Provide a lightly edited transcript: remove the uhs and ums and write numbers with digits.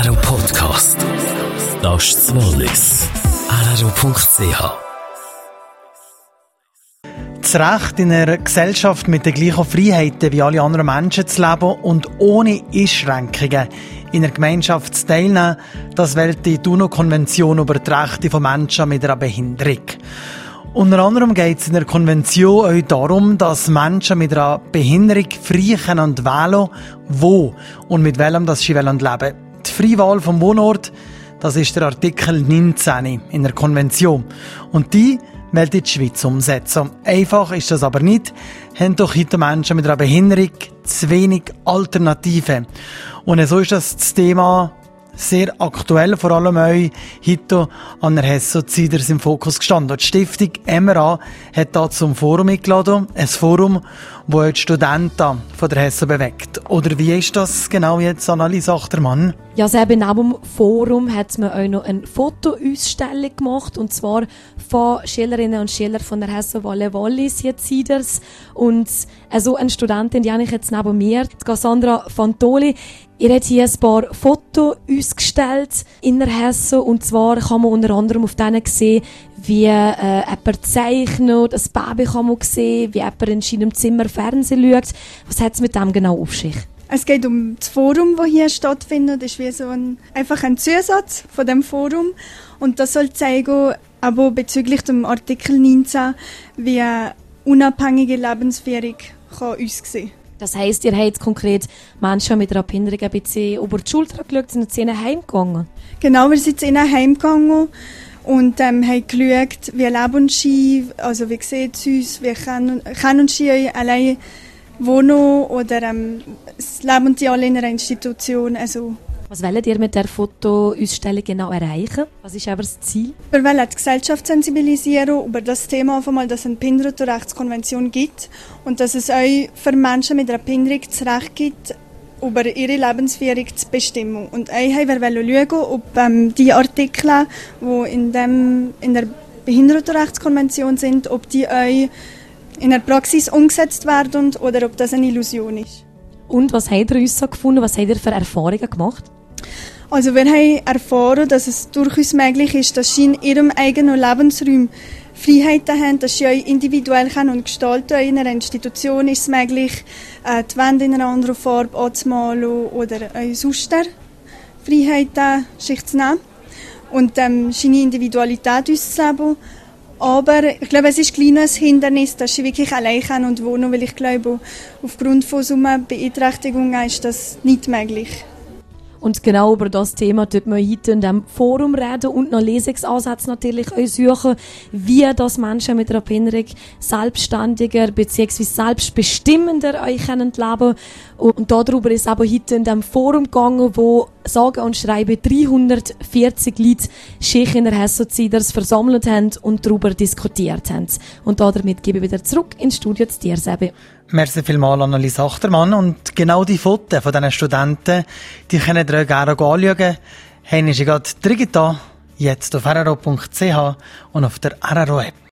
RRO Podcast. Das ist das Wallis. RRO.ch. Das Recht, in einer Gesellschaft mit den gleichen Freiheiten wie alle anderen Menschen zu leben und ohne Einschränkungen in einer Gemeinschaft zu teilnehmen, das wählt die UNO-Konvention über die Rechte von Menschen mit einer Behinderung. Unter anderem geht es in der Konvention auch darum, dass Menschen mit einer Behinderung frei wählen können, wo und mit welchem das sie leben wollen. Die freie Wahl vom Wohnort, das ist der Artikel 19 in der Konvention. Und die will die Schweiz umsetzen. Einfach ist das aber nicht, haben doch heute Menschen mit einer Behinderung zu wenig Alternativen. Und so ist das Thema sehr aktuell, vor allem auch heute an der Hesso Ziders im Fokus gestanden. Die Stiftung MRA hat da zum Forum eingeladen, ein Forum, das die Studenten von der Hesso bewegt. Oder wie ist das genau jetzt, Annelies Achtermann? Ja, neben dem Forum hat man auch noch eine Fotoausstellung gemacht, und zwar von Schülerinnen und Schülern von der Hesso Wallis jetzt Ziders. Und so eine Studentin, die habe ich jetzt neben mir, die Cassandra Fantoli. Ihr habt hier ein paar Fotos ausgestellt in der Hesso, und zwar kann man unter anderem auf denen sehen, wie jemand zeichnet, ein Baby kann man sehen, wie jemand in seinem Zimmer Fernsehen schaut. Was hat es mit dem genau auf sich? Es geht um das Forum, das hier stattfindet. Das ist wie so einfach ein Zusatz von dem Forum. Und das soll zeigen, aber bezüglich dem Artikel 19, wie eine unabhängige Lebensführung kann aussehen kann. Das heisst, ihr habt konkret Menschen mit einer Behinderung ein bisschen über die Schulter geschaut, sind zu ihnen heimgegangen? Genau, wir sind zu ihnen heimgegangen und haben geschaut, wie leben sie, also wie sieht es uns, wie können sie allein wohnen oder leben sie alle in einer Institution. Also, was wollt ihr mit der Fotoausstellung genau erreichen? Was ist aber das Ziel? Wir wollen die Gesellschaft sensibilisieren über das Thema, auf einmal, dass es eine Behindertenrechtskonvention gibt und dass es auch für Menschen mit einer Behinderung das Recht gibt, über ihre Lebensführung zu bestimmen. Und auch wir wollen schauen, ob die Artikel, die in der Behindertenrechtskonvention sind, ob die auch in der Praxis umgesetzt werden oder ob das eine Illusion ist. Und was habt ihr uns so gefunden? Was habt ihr für Erfahrungen gemacht? Also wir haben erfahren, dass es durchaus möglich ist, dass sie in ihrem eigenen Lebensraum Freiheiten haben, dass sie auch individuell und gestalten können. In einer Institution ist es möglich, die Wände in einer anderen Farbe anzumalen oder auch sonst Freiheiten sich zu nehmen und seine Individualität auszuleben. Aber ich glaube, es ist ein kleines Hindernis, dass sie wirklich allein und wohnen, weil ich glaube, aufgrund von so einer Beeinträchtigung ist das nicht möglich. Und genau über das Thema dort wir heute in diesem Forum reden und noch Lesungsansätze natürlich auch suchen, wie das Menschen mit einer Behinderung selbstständiger bzw. selbstbestimmender euch leben können. Und darüber ist aber heute in diesem Forum gegangen, wo sage und schreibe 340 Leute sich in der Hesso Ziders versammelt haben und darüber diskutiert haben. Und damit gebe ich wieder zurück ins Studio zu dir, Sebi. Merci vielmals, Annelies Achtermann. Und genau die Fotos von diesen Studenten, die können ihr gerne anschauen. Haben Sie gerade digital, jetzt auf rro.ch und auf der RRO-App.